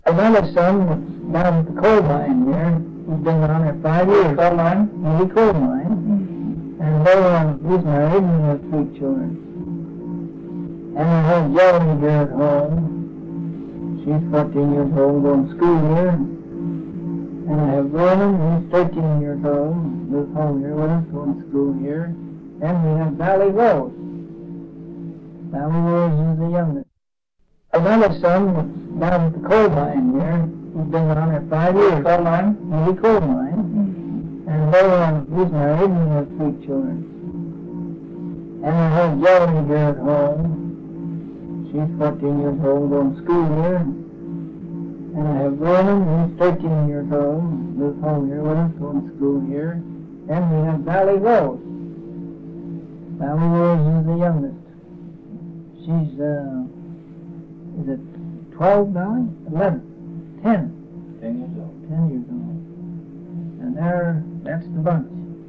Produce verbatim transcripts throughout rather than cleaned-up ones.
Another son down at the coal mine here. He's been down there five years. Coal mine? In the coal mine. And they, uh, he's married and has three children. And I have Joan here at home. She's fourteen years old, going to school here. And I have Vernon, he's thirteen years old, lives home here with us, going to school here. And we have Valley Rose. Valley Rose is the youngest. Another son down at the coal mine here. He's been down there five years. Coal mine? In the coal mine. And they, uh, he's married and has three children. And I have Joan here at home. She's fourteen years old, going to school here. And I have Vernon, he's thirteen years old, lives home here with us, going to school here. And we have Valley Rose. Valley Rose is the youngest. She's, uh, is it twelve now? eleven? ten. Ten years old. ten years old. And there, that's the bunch.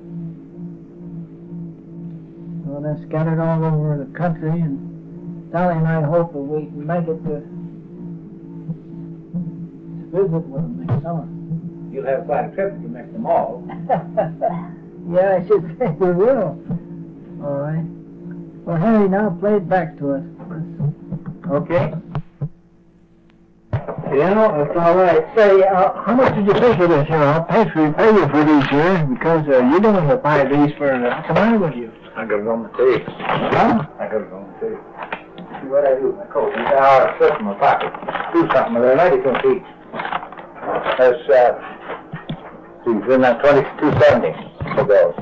Well, they're scattered all over the country, and Sally and I hope that we can make it to visit with them next summer. You'll have quite a trip if you make them all. Yeah, I should say we will. All right. Well, Henry, now play it back to us. Okay. Yeah, that's all right. Say, uh, how much did you pay for this here? I'll pay for you, pay you for these here, because uh, you're going to buy these for, uh, what's the matter with you? I got it on the tape. Huh? I got it on the tape. See what I do with my coat. These are stuff in my pocket. Do something with it. ninety cents each. That's, uh, see, then that twenty-two seventy for those.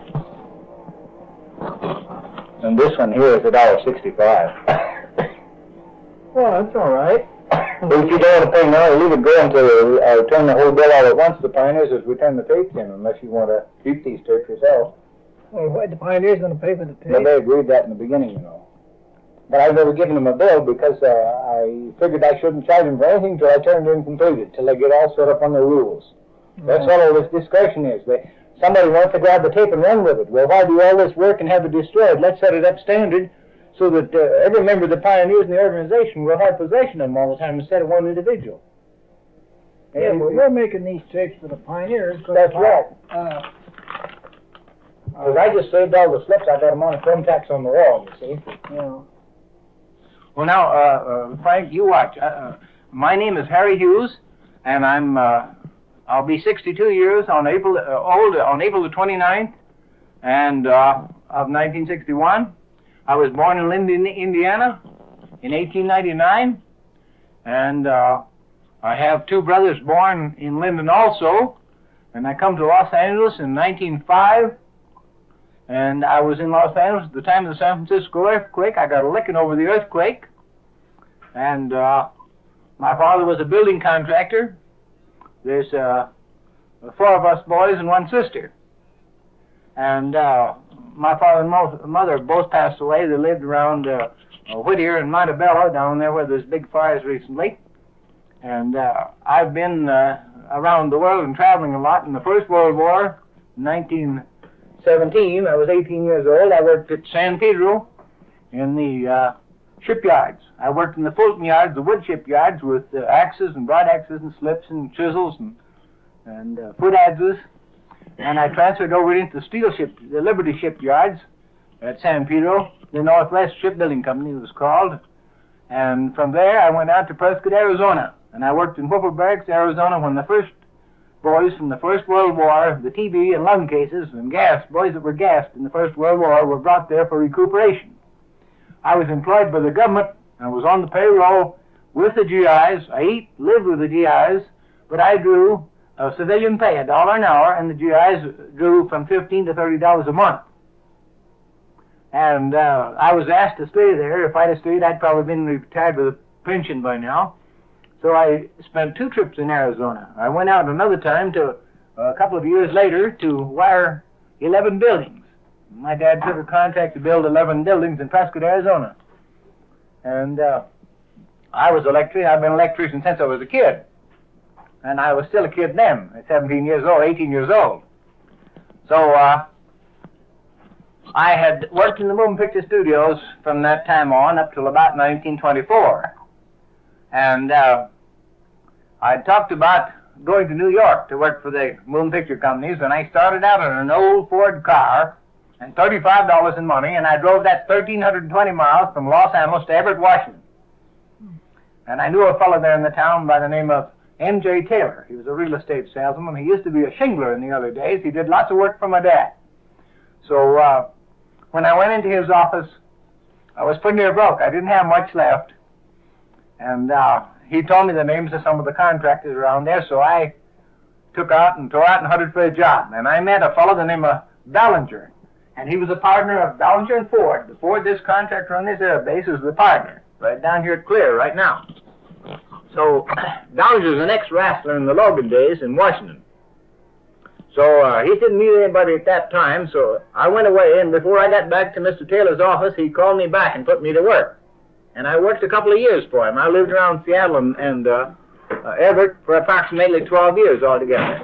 And this one here is a dollar sixty-five. Well, that's all right. But if you don't want to pay now, leave it go until uh, turn the whole bill out at once. The Pioneers as we turn the tapes in, unless you want to keep these tapes yourself. Well, what, the Pioneer's going to pay for the tape? But they agreed that in the beginning, you know. But I've never given them a bill because uh, I figured I shouldn't charge them for anything till I turned it in completed, till they get all set up on the rules. That's Right. all this discussion is. They, somebody wants to grab the tape and run with it. Well, why do all this work and have it destroyed? Let's set it up standard so that uh, every member of the Pioneers in the organization will have possession of them all the time instead of one individual. Yeah, And well, we're making these tapes for the Pioneers. That's right. Uh, Because I just saved all the slips. I got them on a thumbtacks on the wall, you see. yeah. Well, now, uh, uh, Frank, you watch. Uh, uh, my name is Harry Hughes, and I'm, uh, I'll be sixty-two years on April, uh, old on April the twenty-ninth, and, uh, of nineteen sixty-one. I was born in Linden, Indiana in eighteen ninety-nine, and, uh, I have two brothers born in Linden also, and I come to Los Angeles in nineteen oh five, and I was in Los Angeles at the time of the San Francisco earthquake. I got a licking over the earthquake. And uh, my father was a building contractor. There's uh, four of us boys and one sister. And uh, my father and mo mother both passed away. They lived around uh, Whittier and Montebello, down there where there's big fires recently. And uh, I've been uh, around the world and traveling a lot. In the First World War, nineteen seventeen, I was eighteen years old. I worked at San Pedro in the uh, shipyards. I worked in the Fulton yards, the wood shipyards, with uh, axes and broad axes and slips and chisels and, and uh, foot adzes. And I transferred over into the steel ship, the Liberty shipyards at San Pedro, the Northwest Shipbuilding Company it was called. And from there I went out to Prescott, Arizona. And I worked in Whipple Barracks, Arizona, when the first boys from the First World War, the T B and lung cases and gas, boys that were gassed in the First World War, were brought there for recuperation. I was employed by the government. I was on the payroll with the G Is. I eat, lived with the G Is, but I drew a civilian pay, a dollar an hour, and the G Is drew from fifteen to thirty dollars a month. And uh, I was asked to stay there. If I'd have stayed, I'd probably been retired with a pension by now. So I spent two trips in Arizona. I went out another time to, uh, a couple of years later, to wire eleven buildings. My dad took a contract to build eleven buildings in Prescott, Arizona. And uh, I was an electrician. I've been an electrician since I was a kid. And I was still a kid then, at seventeen years old, eighteen years old. So uh, I had worked in the moving picture studios from that time on up till about nineteen twenty-four. And uh, I talked about going to New York to work for the moon picture companies, and I started out in an old Ford car and thirty-five dollars in money, and I drove that one thousand three hundred twenty miles from Los Angeles to Everett, Washington. And I knew a fellow there in the town by the name of M J Taylor. He was a real estate salesman. He used to be a shingler in the early days. He did lots of work for my dad. So uh, when I went into his office, I was pretty near broke. I didn't have much left. And uh, he told me the names of some of the contractors around there, so I took out and tore out and hunted for a job. And I met a fellow by the name of Ballinger. And he was a partner of Ballinger and Ford. The Ford, this contractor on this air base, is the partner, right down here at Clear, right now. So, Ballinger was an ex-wrestler in the Logan days in Washington. So, uh, he didn't meet anybody at that time, so I went away, and before I got back to Mister Taylor's office, he called me back and put me to work. And I worked a couple of years for him. I lived around Seattle and, and uh, uh, Everett for approximately twelve years altogether.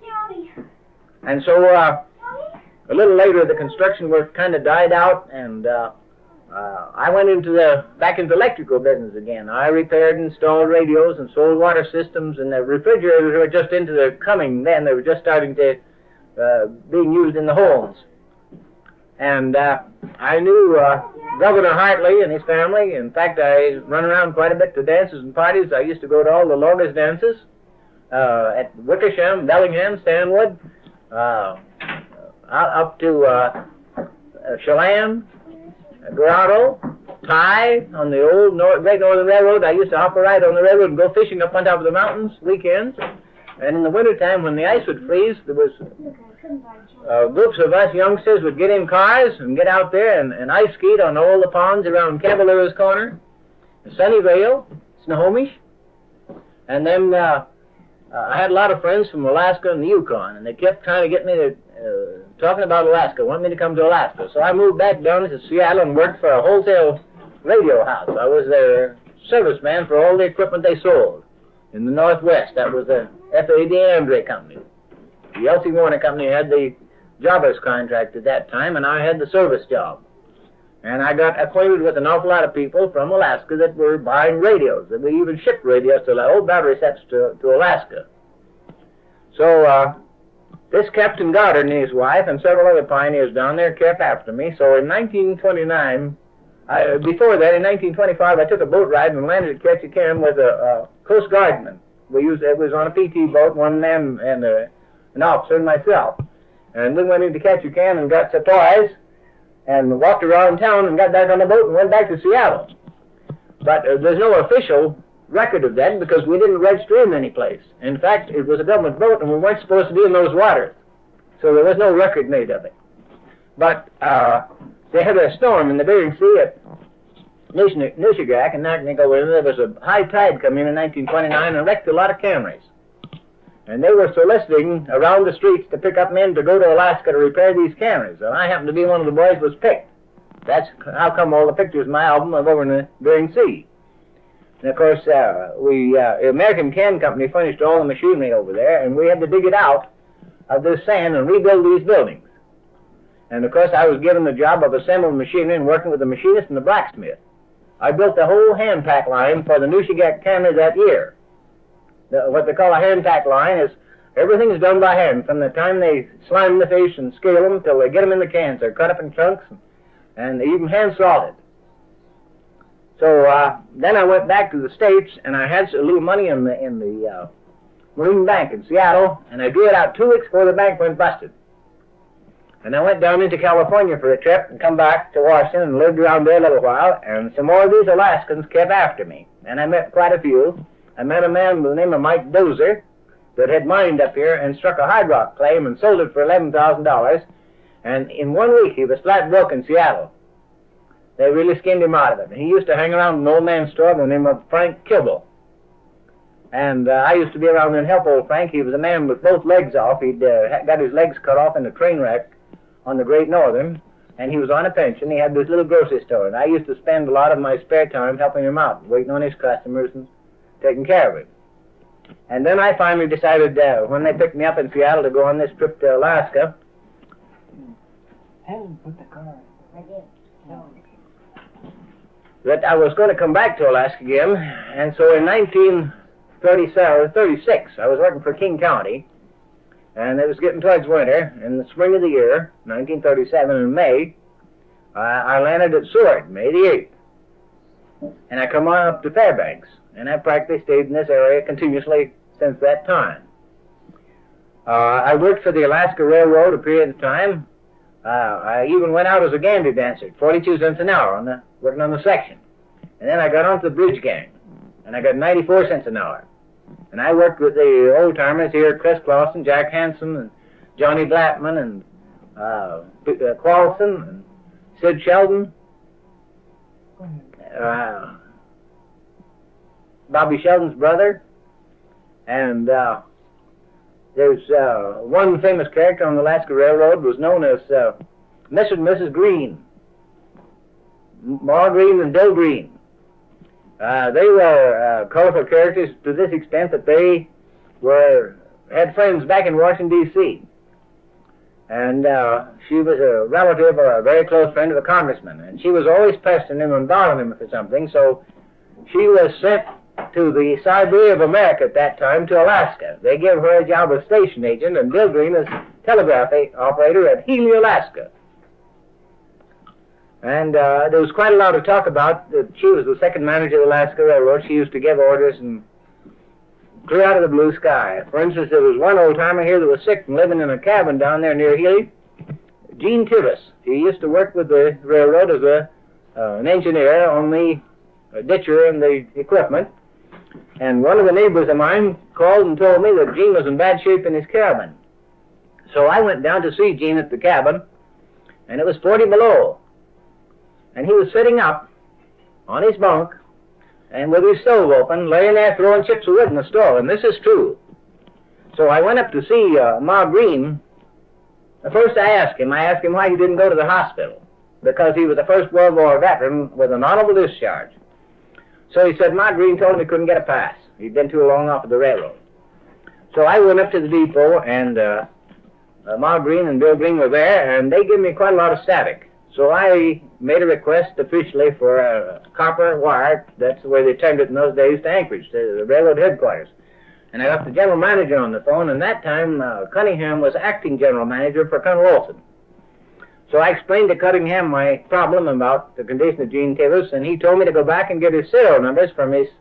And so, uh, a little later, the construction work kind of died out, and uh, uh, I went into the back into the electrical business again. I repaired and installed radios and sold water systems, and the refrigerators were just into the coming then. They were just starting to uh, being used in the homes. And uh, I knew uh, Governor Hartley and his family. In fact, I run around quite a bit to dances and parties. I used to go to all the longest dances uh, at Wickersham, Bellingham, Stanwood, uh, up to uh, uh, Chelan, Grotto, Ty, on the old North, Great Northern Railroad. I used to hop a ride on the railroad and go fishing up on top of the mountains weekends. And in the wintertime, when the ice would freeze, there was uh, groups of us youngsters would get in cars and get out there and, and ice skate on all the ponds around Cavalier's Corner, Sunnyvale, Snohomish. And then uh, uh, I had a lot of friends from Alaska and the Yukon, and they kept trying to get me to, uh, talking about Alaska, want me to come to Alaska. So I moved back down to Seattle and worked for a wholesale radio house. I was their serviceman for all the equipment they sold in the Northwest. That was the F A D Andre Company. The L C Warner Company had the jobbers contract at that time, and I had the service job. And I got acquainted with an awful lot of people from Alaska that were buying radios. And we even shipped radios to old battery sets to, to Alaska. So uh, this Captain Goddard and his wife and several other pioneers down there kept after me. So in nineteen twenty-nine, I, before that, in nineteen twenty-five, I took a boat ride and landed at Ketchikan with a, a Coast Guardman. We used, it was on a P T boat, one man and a, an officer and myself. And we went into Ketchikan and got supplies and walked around town and got back on the boat and went back to Seattle. But uh, there's no official record of that because we didn't register in any place. In fact, it was a government boat and we weren't supposed to be in those waters. So there was no record made of it. But uh, they had a storm in the Bering Sea at Nushagak and Naknek, where there was a high tide coming in in nineteen twenty-nine and wrecked a lot of Camrys. And they were soliciting around the streets to pick up men to go to Alaska to repair these Camrys. And I happened to be one of the boys who was picked. That's how come all the pictures in my album are over in the Bering Sea. And of course, uh, we, uh, the American Can Company furnished all the machinery over there, and we had to dig it out of the sand and rebuild these buildings. And of course, I was given the job of assembling machinery and working with the machinist and the blacksmith. I built the whole hand pack line for the Nushagak Camry that year. The, what they call a hand pack line is everything is done by hand from the time they slime the fish and scale them till they get them in the cans. They're cut up in chunks and, and even hand salted. So uh, then I went back to the States and I had a little money in the in the uh, Marine Bank in Seattle, and I drew it out two weeks before the bank went busted. And I went down into California for a trip and come back to Washington and lived around there a little while, and some more of these Alaskans kept after me, and I met quite a few. I met a man by the name of Mike Dozer that had mined up here and struck a hard rock claim and sold it for eleven thousand dollars. And in one week, he was flat broke in Seattle. They really skinned him out of it. And he used to hang around an old man's store by the name of Frank Kibble. And uh, I used to be around and help old Frank. He was a man with both legs off. He'd uh, got his legs cut off in a train wreck on the Great Northern. And he was on a pension. He had this little grocery store. And I used to spend a lot of my spare time helping him out, waiting on his customers and taking care of it. And then I finally decided, uh, when they picked me up in Seattle to go on this trip to Alaska, Helen put the car. I did. No. that I was going to come back to Alaska again. And so in nineteen thirty-seven, thirty-six. I was working for King County, and it was getting towards winter. In the spring of the year, nineteen thirty-seven, in May, uh, I landed at Seward, May the eighth. And I come on up to Fairbanks, and I practically stayed in this area continuously since that time. Uh, I worked for the Alaska Railroad a period of time. Uh, I even went out as a gandy dancer at forty-two cents an hour, on the, working on the section. And then I got onto the bridge gang, and I got ninety-four cents an hour. And I worked with the old-timers here, Chris Clausen, Jack Hansen, and Johnny Blattman, and uh, uh, Qualson, and Sid Sheldon, uh, Bobby Sheldon's brother, and uh, there's uh, one famous character on the Alaska Railroad was known as uh, Mister and Missus Green, Ma Green and Bill Green. Uh, they were uh, colorful characters to this extent that they were had friends back in Washington, D C And uh, she was a relative or a very close friend of a congressman, and she was always pestering him and bothering him for something, so she was sent to the Siberia of America at that time, to Alaska. They gave her a job as station agent, and Bill Green as telegraph operator at Healy, Alaska. And uh, there was quite a lot of talk about that she was the second manager of the Alaska Railroad. She used to give orders and clear out of the blue sky. For instance, there was one old-timer here that was sick and living in a cabin down there near Healy, Gene Tivis. He used to work with the railroad as a, uh, an engineer on the uh, ditcher and the equipment. And one of the neighbors of mine called and told me that Gene was in bad shape in his cabin. So I went down to see Gene at the cabin, and it was forty below. And he was sitting up on his bunk and with his stove open, laying there throwing chips of wood in the stove, and this is true. So I went up to see uh, Ma Green. First I asked him, I asked him why he didn't go to the hospital, because he was a First World War veteran with an honorable discharge. So he said Ma Green told him he couldn't get a pass. He'd been too long off of the railroad. So I went up to the depot, and uh, uh, Ma Green and Bill Green were there, and they gave me quite a lot of static. So I made a request officially for a copper wire, that's the way they termed it in those days, to Anchorage, to the railroad headquarters. And I got the general manager on the phone, and that time uh, Cunningham was acting general manager for Colonel Olson. So I explained to Cunningham my problem about the condition of Gene Tivis, and he told me to go back and get his serial numbers from his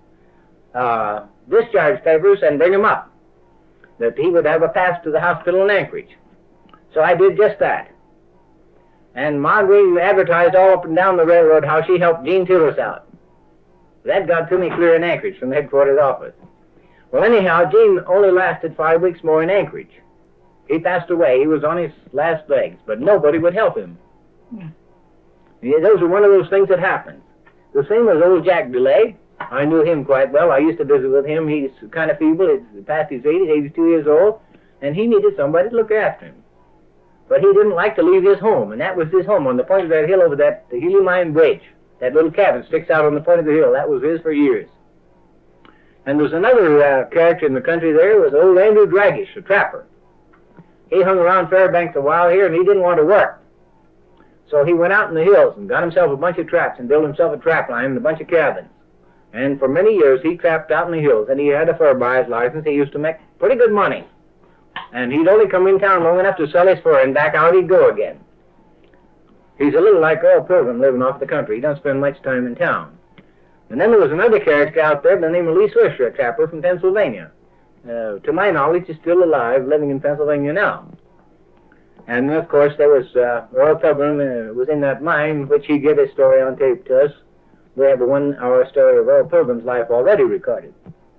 uh, discharge papers and bring them up, that he would have a pass to the hospital in Anchorage. So I did just that. And Ma Green advertised all up and down the railroad how she helped Gene Tivis out. That got to me clear in Anchorage from the headquarters office. Well, anyhow, Gene only lasted five weeks more in Anchorage. He passed away. He was on his last legs, but nobody would help him. Mm. Yeah, those are one of those things that happen. The same as old Jack DeLay. I knew him quite well. I used to visit with him. He's kind of feeble. He's past his eighties, eighty-two years old, and he needed somebody to look after him. But he didn't like to leave his home, and that was his home on the point of that hill over that the Healy Mine Bridge. That little cabin sticks out on the point of the hill. That was his for years. And there's another uh, character in the country there, was old Andrew Dragish, a trapper. He hung around Fairbanks a while here, and he didn't want to work. So he went out in the hills and got himself a bunch of traps and built himself a trap line and a bunch of cabins. And for many years he trapped out in the hills, and he had a fur buyer's license. He used to make pretty good money. And he'd only come in town long enough to sell his fur, and back out he'd go again. He's a little like Earl Pilgrim living off the country. He doesn't spend much time in town. And then there was another character out there by the name of Lee Swisher, a trapper from Pennsylvania. Uh, to my knowledge, he's still alive, living in Pennsylvania now. And, of course, there was uh, Earl Pilgrim uh, was in that mine, which he gave his story on tape to us. We have a one-hour story of Earl Pilgrim's life already recorded.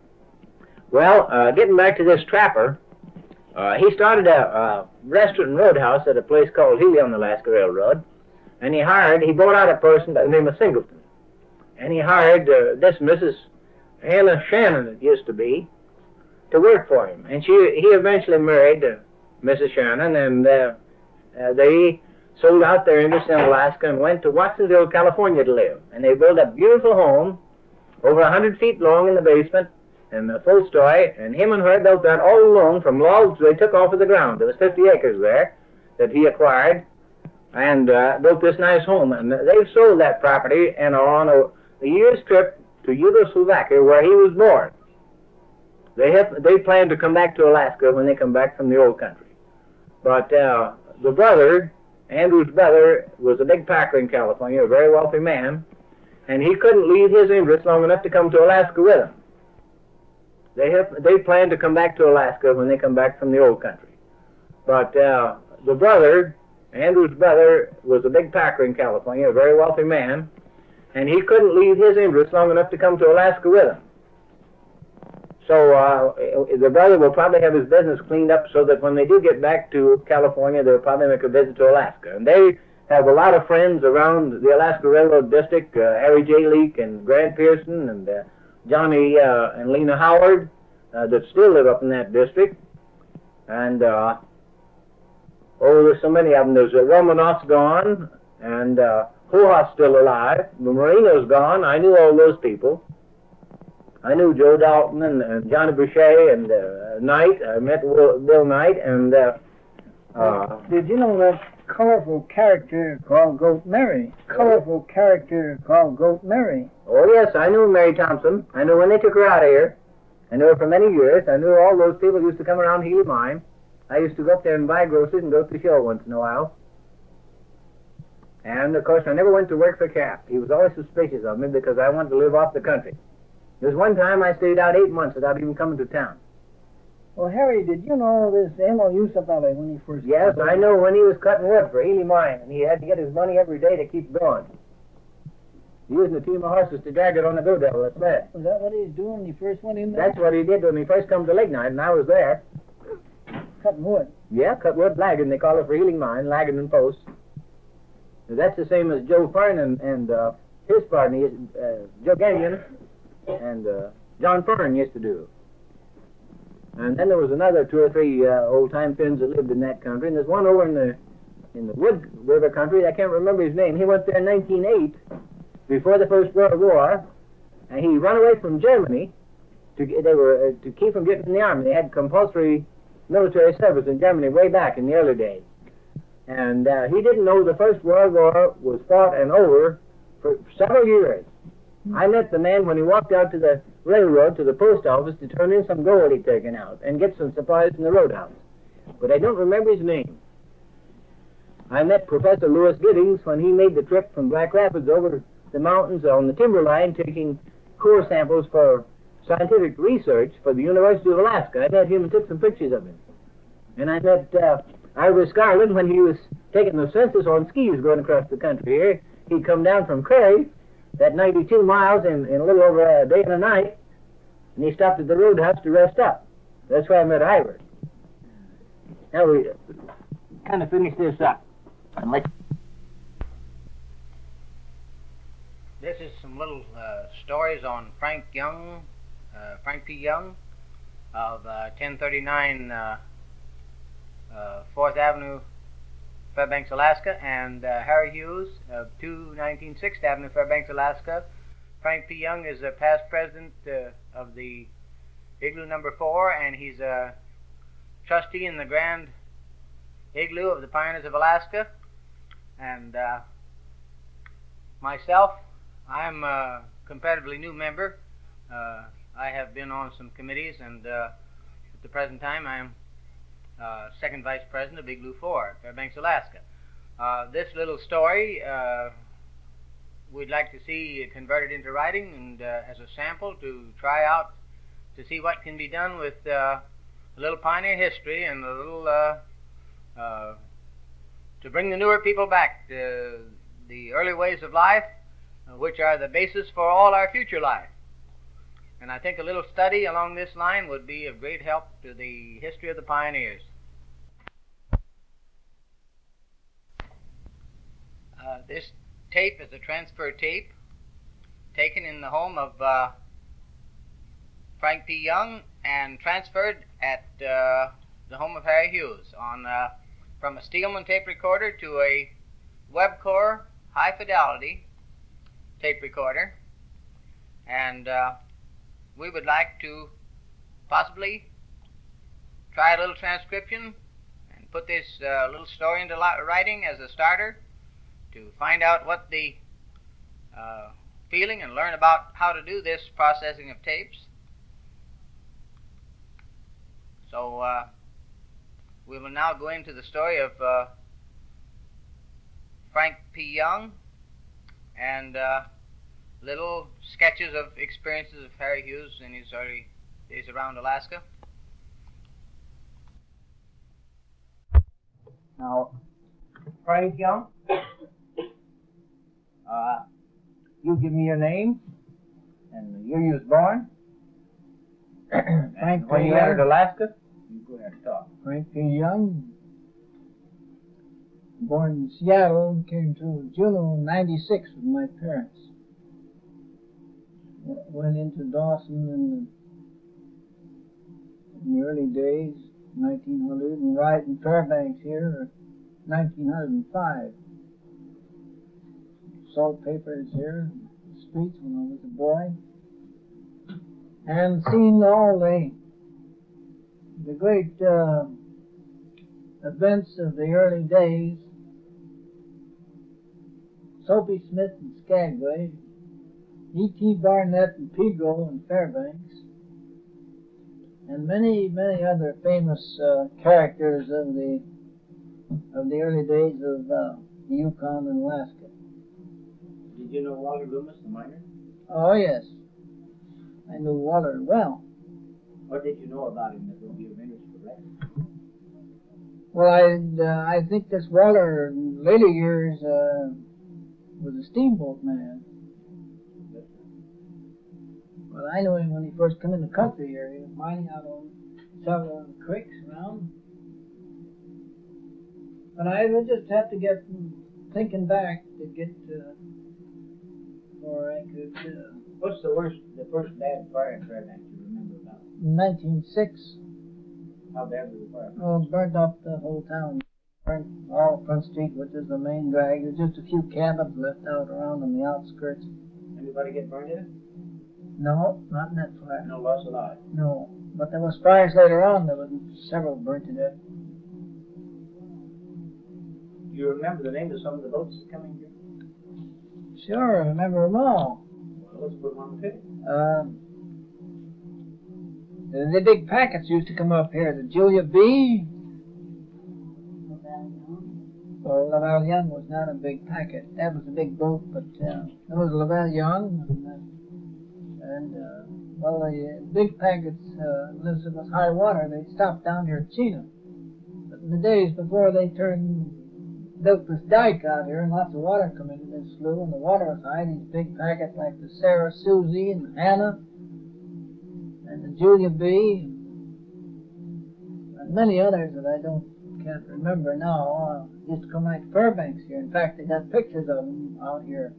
Well, uh, getting back to this trapper, uh, he started a, a restaurant and roadhouse at a place called Healy on the Alaska Railroad, and he hired, he bought out a person by the name of Singleton. And he hired uh, this Missus Hannah Shannon, it used to be, to work for him. And she, he eventually married uh, Missus Shannon, and uh, uh, they sold out their interest in Alaska and went to Watsonville, California to live. And they built a beautiful home, over a hundred feet long in the basement, and a full story, and him and her built that all alone from logs they took off of the ground. There was fifty acres there that he acquired, and uh, built this nice home. And they've sold that property and are on a, a year's trip to Yugoslavia, where he was born. They have, they plan to come back to Alaska when they come back from the old country. But uh, the brother, Andrew's brother, was a big packer in California, a very wealthy man, and he couldn't leave his interest long enough to come to Alaska with him. They have, they plan to come back to Alaska when they come back from the old country. But uh, the brother, Andrew's brother, was a big packer in California, a very wealthy man, and he couldn't leave his interest long enough to come to Alaska with him. So uh, the brother will probably have his business cleaned up so that when they do get back to California, they'll probably make a visit to Alaska. And they have a lot of friends around the Alaska Railroad District, uh, Harry J. Leake and Grant Pearson and uh, Johnny uh, and Lena Howard uh, that still live up in that district. And, uh, oh, there's so many of them. There's uh, Romanoff's gone, and uh, Hohoff's still alive. Marino's gone. I knew all those people. I knew Joe Dalton and, and Johnny Boucher and uh, Knight. I met Will, Bill Knight, and uh, uh, Did you know that colorful character called Goat Mary? Colorful character called Goat Mary. Oh, yes, I knew Mary Thompson. I knew when they took her out of here. I knew her for many years. I knew all those people used to come around Healy Mine. I used to go up there and buy groceries and go to the show once in a while. And, of course, I never went to work for Cap. He was always suspicious of me because I wanted to live off the country. There was one time I stayed out eight months without even coming to town. Well, Harry, did you know this Emil Yusufali when he first... Yes, I know when he was cutting wood for Healy Mine, and he had to get his money every day to keep going. Using a team of horses to drag it on the Go Devil, that's that. Was that what he was doing when he first went in there? That's what he did when he first come to Lignite, and I was there. Cutting wood. Yeah, cut wood lagging, they call it for Healy Mine, lagging and posts. That's the same as Joe Fern and, and uh, his partner, uh, Joe Gagnon, and uh, John Fern used to do. And then there was another two or three uh, old-time Finns that lived in that country, and there's one over in the in the Wood River country. I can't remember his name. He went there in nineteen oh eight, before the First World War, and he ran away from Germany. To they were uh, to keep from getting in the army. They had compulsory military service in Germany way back in the early days, and uh, he didn't know the First World War was fought and over for several years. I met the man when he walked out to the railroad, to the post office, to turn in some gold he'd taken out and get some supplies from the roadhouse. But I don't remember his name. I met Professor Louis Giddings when he made the trip from Black Rapids over the mountains on the timberline, taking core samples for scientific research for the University of Alaska. I met him and took some pictures of him. And I met uh, Ivor Scarlett when he was taking the census on skis going across the country here. He'd come down from Cray, that ninety-two miles in, in a little over a day and a night, and he stopped at the roadhouse to rest up. That's where I met Ivor. Now we kind of finish this up. And let This is some little uh, stories on Frank Young, uh, Frank P. Young of uh, ten thirty-nine uh, uh, fourth Avenue, Fairbanks, Alaska, and uh, Harry Hughes of two nineteen sixth Avenue, Fairbanks, Alaska. Frank P. Young is a past president uh, of the Igloo Number Four, and he's a trustee in the Grand Igloo of the Pioneers of Alaska. And uh, myself, I'm a comparatively new member. Uh, I have been on some committees, and uh, at the present time, I'm Uh, second vice president of Igloo four, Fairbanks, Alaska. Uh, this little story uh, we'd like to see converted into writing and uh, as a sample to try out to see what can be done with uh, a little pioneer history and a little uh, uh, to bring the newer people back to the early ways of life, uh, which are the basis for all our future life. And I think a little study along this line would be of great help to the history of the pioneers. Uh, this tape is a transfer tape taken in the home of uh, Frank P. Young and transferred at uh, the home of Harry Hughes on uh, from a Steelman tape recorder to a Webcor high fidelity tape recorder. And uh, we would like to possibly try a little transcription and put this uh, little story into writing as a starter to find out what the uh, feeling and learn about how to do this processing of tapes. So uh, we will now go into the story of uh, Frank P. Young and uh, little sketches of experiences of Harry Hughes in his early days around Alaska. Now, Frank Young, uh, you give me your name and the year you was born. Frank When P. you Young. entered Alaska, you go ahead and talk. Frank P. Young, born in Seattle, came to Juneau in ninety-six with my parents. Went into Dawson in the, in the early days, nineteen hundred, and arrived in Fairbanks here in nineteen oh five. Salt papers here, in the streets when I was a boy, and seen all the the great uh, events of the early days. Soapy Smith in Skagway, E T Barnett in Pedro and Fairbanks, and many, many other famous uh, characters of the of the early days of uh, the Yukon and Alaska. Did you know Walter Loomis, the miner? Oh yes, I knew Walter well. What did you know about him that will be of interest for record? Well, I uh, I think this Walter in later years uh, was a steamboat man. Well, I knew him when he first came in the country here. He was mining out on several creeks around. But I would just have to get thinking back to get uh, where I could. Uh, What's the worst, the first bad fire in Fairbanks you remember about? in nineteen oh six, How bad was the fire? oh, it burnt up the whole town. Burnt all Front Street, which is the main drag. There's just a few cabins left out around on the outskirts. Anybody get burned in it? No, not in that fire. No loss of life. No, but there was fires later on. There were several burnt to death. Do you remember the name of some of the boats that come in here? Sure, I remember them all. Well, let's put one on the picture. Um, the, the big packets used to come up here. The Julia B. Well, Laval Young was not a big packet. That was a big boat, but uh, it was Laval Young. And, uh, and uh, well, the uh, big packets, uh, unless it was high water, they stopped down here at Chena. But in the days before they turned, built this dike out here, and lots of water come into this slough, and the water was high, these big packets like the Sarah Susie and Hannah, and the Julia B, and many others that I don't can't remember now. Uh, used to come right to Fairbanks here. In fact, they got pictures of them out here.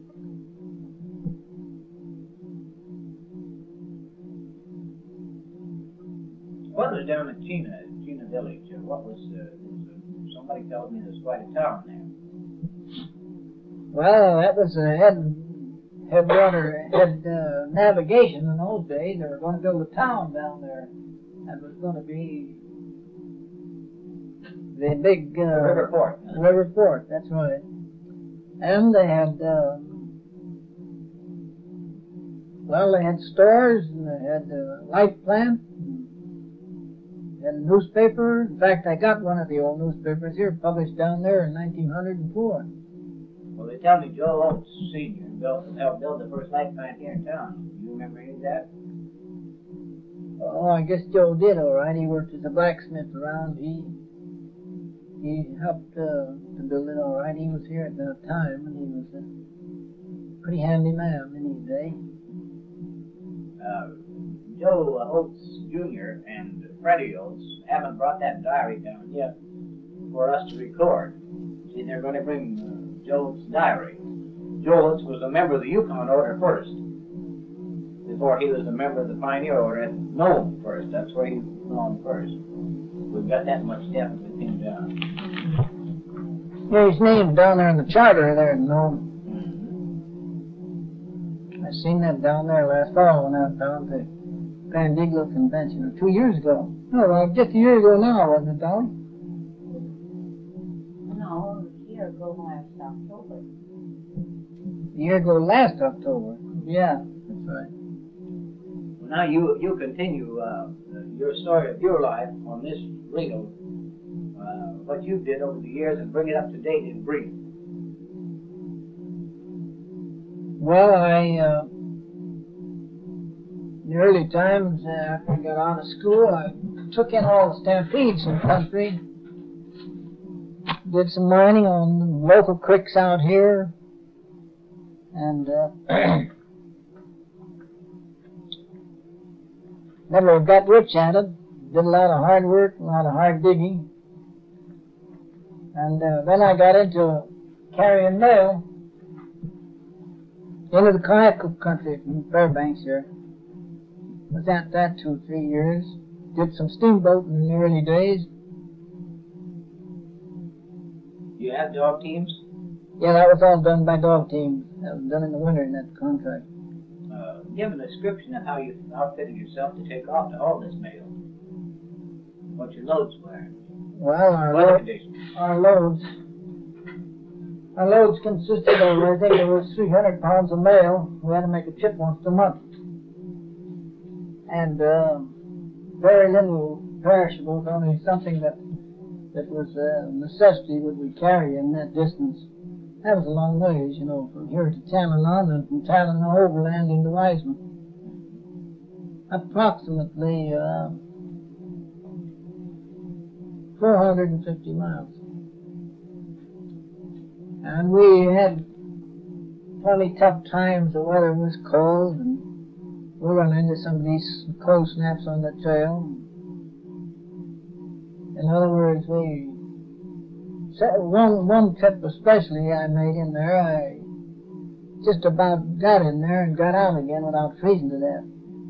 What was down at Chena, Chena Village? Uh, what was, uh, was uh, somebody told me there's quite a town there. Well, that was a head, headwater, head uh, navigation in those days. They were going to build a town down there. That was going to be the big uh, River Port. River Port, that's right. And they had, uh, well, they had stores, and they had a light plant, and a newspaper. In fact, I got one of the old newspapers here, published down there in nineteen oh four. Well, they tell me Joe Oates, Senior, built, helped build the first light plant here in town. Do you remember any of that? Oh, I guess Joe did, all right. He worked as a blacksmith around. He he helped uh, to build it, all right. He was here at that time, and he was a pretty handy man in his day. Uh, Joe Oates, Junior and Freddie Oates haven't brought that diary down yet for us to record. See, they're going to bring uh, Joe's diary. Joe Oates was a member of the Yukon Order first, before he was a member of the Pioneer Order at Nome first. That's where he was known first. We've got that much definitely pinned down. Yeah, his name's down there in the charter there in Nome. I seen that down there last fall when I was down to Pandiglo Convention, or two years ago. No, well, just a year ago now, wasn't it, Dolly? No, it was a year ago last October. A year ago last October. Yeah, that's right. Well, now you you continue uh, your story of your life on this reel, uh, what you did over the years, and bring it up to date in brief. Well, I, uh, in the early times, uh, after I got out of school, I took in all the stampedes in the country. Did some mining on local creeks out here. And, uh, never got rich at it. Did a lot of hard work, a lot of hard digging. And uh, then I got into carrying mail into the Kayako country from Fairbanks here. Was at that two or three years. Did some steamboating in the early days. You have dog teams? Yeah, that was all done by dog teams. That was done in the winter in that contract. Uh, give a description of how you outfitted yourself to take off to haul this mail. What your loads were. Well, our, Weather lo- conditions. our loads, our loads consisted of, I think it was three hundred pounds of mail. We had to make a trip once a month. And uh, very little perishables, only something that that was a necessity would we carry in that distance. That was a long ways, you know, from here to Talinon and from Talinon overland into Wiseman. Approximately uh, four hundred fifty miles. And we had plenty tough times. The weather was cold, and we run into some of these cold snaps on the trail. In other words, we one one trip especially I made in there, I just about got in there and got out again without freezing to death.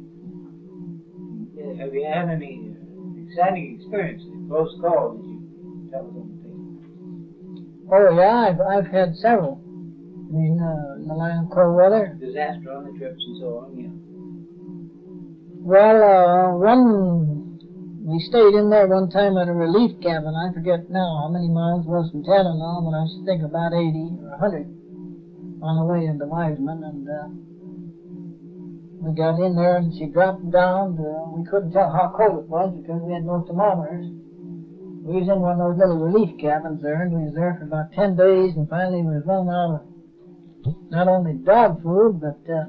Yeah, have you had any uh, exciting experiences, close calls that you tell us on the tape? Oh yeah, I've I've had several. I mean, uh, in the line of cold weather. Disaster on the trips and so on, yeah. Well, uh, one. We stayed in there one time at a relief cabin. I forget now how many miles it was from Talinon, but I should think about eighty or a hundred on the way into Wiseman. And uh, we got in there, and she dropped down. To, we couldn't tell how cold it was because we had no thermometers. We was in one of those little relief cabins there, and we was there for about ten days, and finally we was running out of not only dog food, but uh,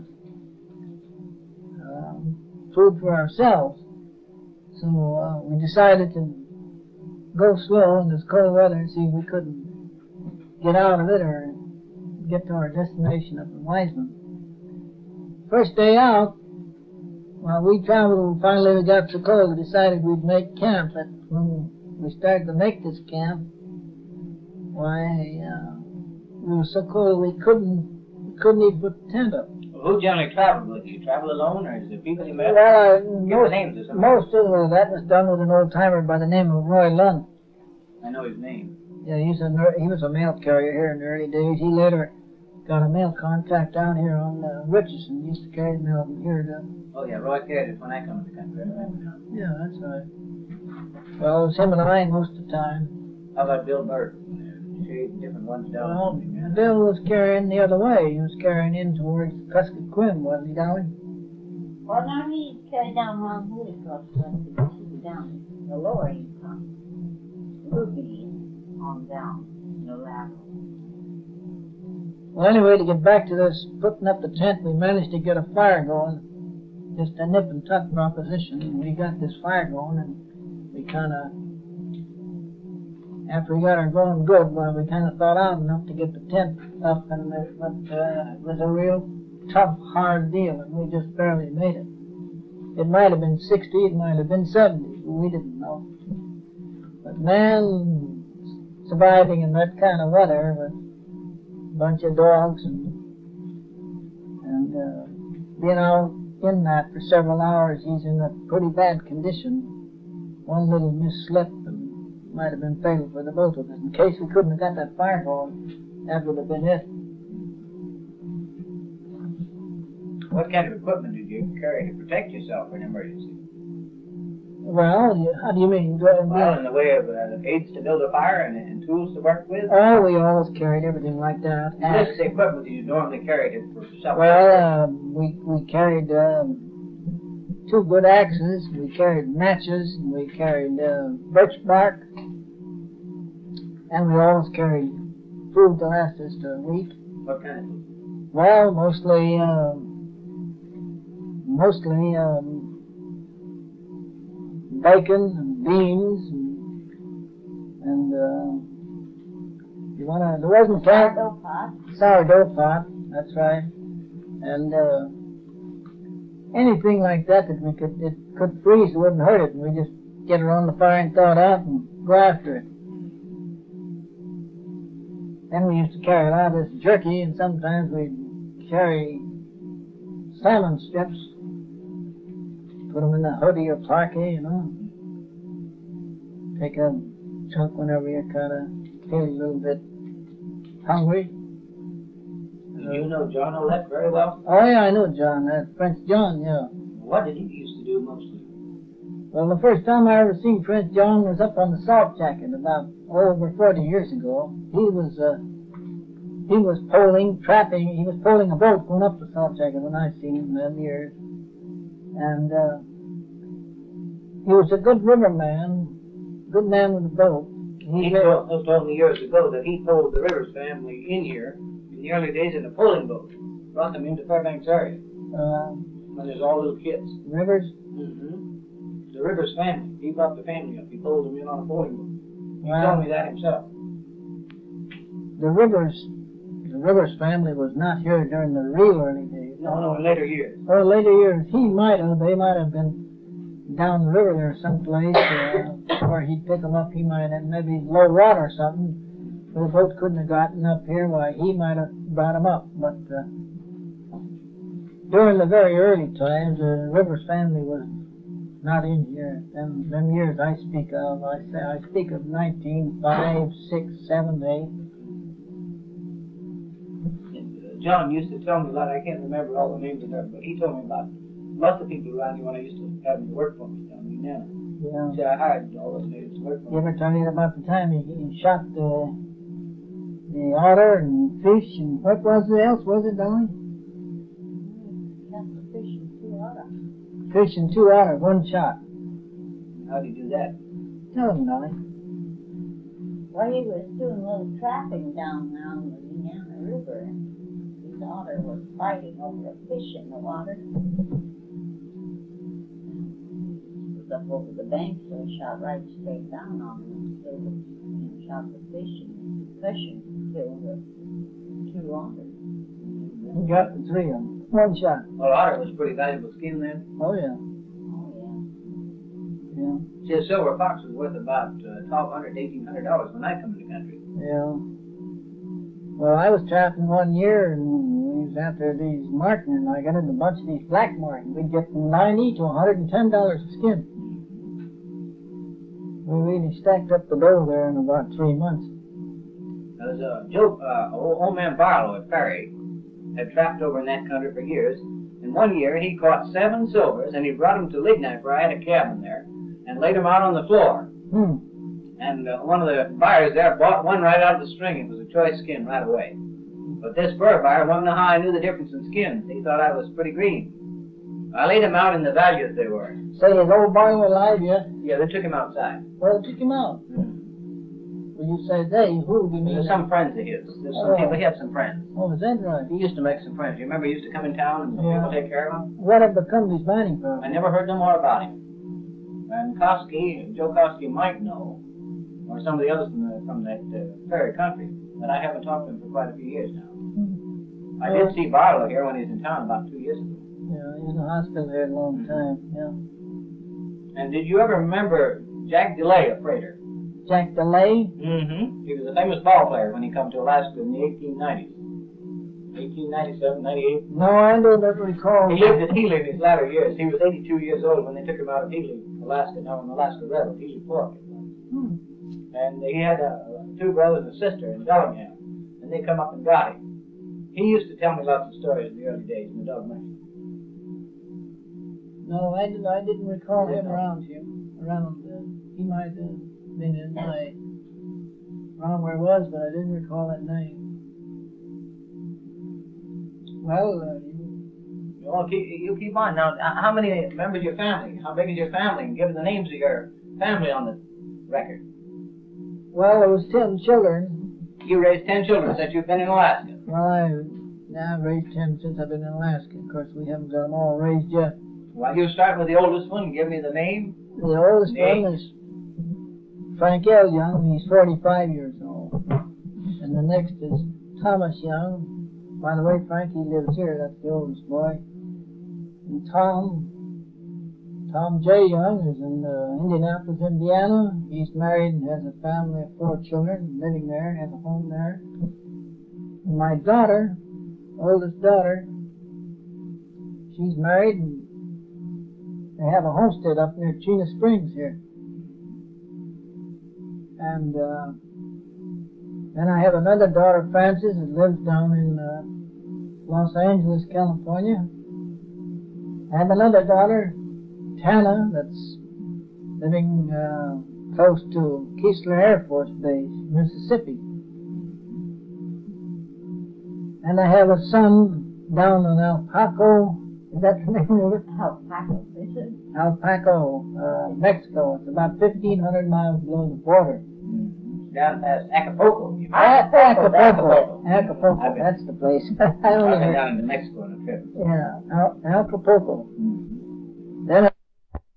um, food for ourselves. So uh, we decided to go slow in this cold weather and see if we couldn't get out of it or get to our destination up in Wiseman. First day out, while we traveled and finally we got so cold, we decided we'd make camp. But when we started to make this camp, why, uh, we were so cold we couldn't, we couldn't even put the tent up. Well, who generally traveled with you? You travel alone, or is there people you met? Well, uh, Give most, the names of some. most of uh, that was done with an old timer by the name of Roy Lund. I know his name. Yeah, he's a, ner- he was a mail carrier here in the early days. He later got a mail contract down here on uh, Richardson. He used to carry mail from here to... Oh, yeah, Roy carried it when I come to the country. I remember now. Yeah, that's right. Well, it was him and I most of the time. How about Bill Burke? Shade different ones down. Well, Yeah. Bill was carrying the other way. He was carrying in towards Kuskokwim, wasn't he, Dolly? Well, now he carried down Ron Hood across the country. He was down the lower income. Ruby on down the lateral. Well, anyway, to get back to this putting up the tent, we managed to get a fire going. Just a nip and tuck proposition. And we got this fire going, and we kind of, after we got her going good, well, we kind of thought out enough to get the tent up, and it, but uh, it was a real tough, hard deal, and we just barely made it. It might have been sixty, it might have been seventy, we didn't know. But man, surviving in that kind of weather with a bunch of dogs and and uh, being out in that for several hours, he's in a pretty bad condition. One little misslip and might have been fatal for the both of us. In case we couldn't have got that fire going, that would have been it. What kind of equipment did you carry to protect yourself in an emergency? Well, you- how do you mean? Do I- Well, in the way of uh, aids to build a fire and, and tools to work with? Oh, we always carried everything like that. What is the equipment that you normally carry to, for yourself? Well, uh, we we carried um, two good axes. We carried matches, and we carried uh, birch bark, and we always carried food to last us to a week. What kind of food? Well, mostly, uh, mostly um, bacon and beans and, and uh, you wanna. There wasn't cat. Sourdough pot. Sourdough pot. That's right. And uh, anything like that that we could it could freeze, it wouldn't hurt it, and we just get it on the fire and thaw it out and go after it. Then we used to carry a lot of this jerky, and sometimes we'd carry salmon strips, put them in the hoodie or parky, you know. Take a chunk whenever you kind of feel a little bit hungry. Did you know John Olette very well? Oh yeah, I know John. That Prince John, yeah. What did he used to do mostly? Well, the first time I ever seen Prince John was up on the Salt Jacket about over forty years ago. He was uh, he was poling, trapping. He was poling a boat going up the Salt Jacket when I seen him them years, and uh, he was a good riverman, good man with a boat. He told, he told me years ago that he pulled the Rivers family in here in the early days in a poling boat, brought them into Fairbanks area Uh, when there's all little kids. Rivers. Mm-hmm. The Rivers family. He brought the family up. He pulled them in on a poling boat. He Wow. told me that himself. The Rivers, the Rivers family was not here during the real early days. No, no, in later years. Or later years, he might have. They might have been down the river there someplace, uh, where he'd pick them up. He might have maybe low water or something. But the boat couldn't have gotten up here. Why, he might have brought them up. But uh, during the very early times, the Rivers family was not in here. Them, them years I speak of, I say I speak of nineteen five, six, seven, eight. John used to tell me a lot. I can't remember all the names of them, but he told me about lots of people around here when I used to have them work for me down in Nana. Yeah. See, I hired all those natives to work for You me. ever tell me about the time he, he shot the the otter and fish and what was it else? Was it, Dolly? That's the fish and two otter. Fish and two otter, one shot. How do you do that? Tell him, Dolly. Well, he was doing a little trapping down there on the Indiana River, and his otter was fighting over a fish in the water. It was up over the bank, so he shot right straight down on him and killed him, and shot the fish, and concussion killed the two otters. He got the three of them. One shot. Well, otter was pretty valuable skin then. Oh, yeah. Oh, yeah. Yeah. See, a silver fox was worth about uh, twelve hundred dollars, eighteen hundred dollars when I come to the country. Yeah. Well, I was trapping one year, and we was after these marten, and I got in a bunch of these black marten. We'd get from ninety to one hundred and ten dollars a skin. We really stacked up the dough there in about three months. There was a Joe, uh, old, old man Barlow at Perry had trapped over in that country for years. And one year he caught seven silvers, and he brought them to Lignite, where I had a cabin there, and laid them out on the floor. Hmm. And uh, one of the buyers there bought one right out of the string. It was a choice skin right away. But this fur buyer wanted to know how I knew the difference in skins. He thought I was pretty green. I laid him out in the values they were. Say, is old Barlow alive yet? Yeah, they took him outside. Well, took him out. Well, you say they, who do you mean? There's some friends of his. There's some Oh. people, he had some friends. Oh, is that right? He used to make some friends. You remember he used to come in town and Yeah. people take care of him? What had become of his mining firm? I never heard no more about him. And Kosky, Joe Kosky might know, or some of the others from, the, from that uh, Prairie country, but I haven't talked to him for quite a few years now. Hmm. I did see Barlow here when he was in town about two years ago. Yeah, he was in the hospital here a long time, yeah. And did you ever remember Jack DeLay, a freighter? Jack DeLay? Mm-hmm. He was a famous ball player when he came to Alaska in the eighteen nineties. eighteen ninety-seven, ninety-eight. No, I don't recall. He lived at Healy in his latter years. He was eighty-two years old when they took him out of Healy, Alaska, now in Alaska Rebel, Healy Fork. Hmm. And he had uh, two brothers and a sister in Bellingham, and they come up and got him. He used to tell me lots of stories in the early days in the dog mentioned. No, I, did, I didn't recall him around here. Around, uh, he might have been in my, around where he was, but I didn't recall that name. Well, uh, you, Well, keep, you keep on. Now, uh, how many members of your family? How big is your family? And give us the names of your family on the record. Well, there was ten children. You raised ten children since you've been in Alaska. Well, I, yeah, I've raised ten since I've been in Alaska. Of course, we haven't got them all raised yet. Well, you start with the oldest one and give me the name. The oldest Name. one is Frank L. Young. He's forty-five years old. And the next is Thomas Young. By the way, Frankie lives here. That's the oldest boy. And Tom, Tom J. Young is in uh, Indianapolis, Indiana. He's married and has a family of four children, living there, has a home there. And my daughter, oldest daughter, she's married and they have a homestead up near Chena Springs here. And uh, then I have another daughter, Frances, that lives down in uh, Los Angeles, California. I have another daughter, Tana, that's living uh, close to Keesler Air Force Base, Mississippi. And I have a son down in Alpaco. Is that the name of it? Alpaca, this is. Alpaco, uh, Mexico. It's about fifteen hundred miles below the border. Down past Acapulco. You Ah, Acapulco. Acapulco. Acapulco, I've been- that's the place. I I've only been heard. down into Mexico on a trip. Yeah, Al- Acapulco. Mm.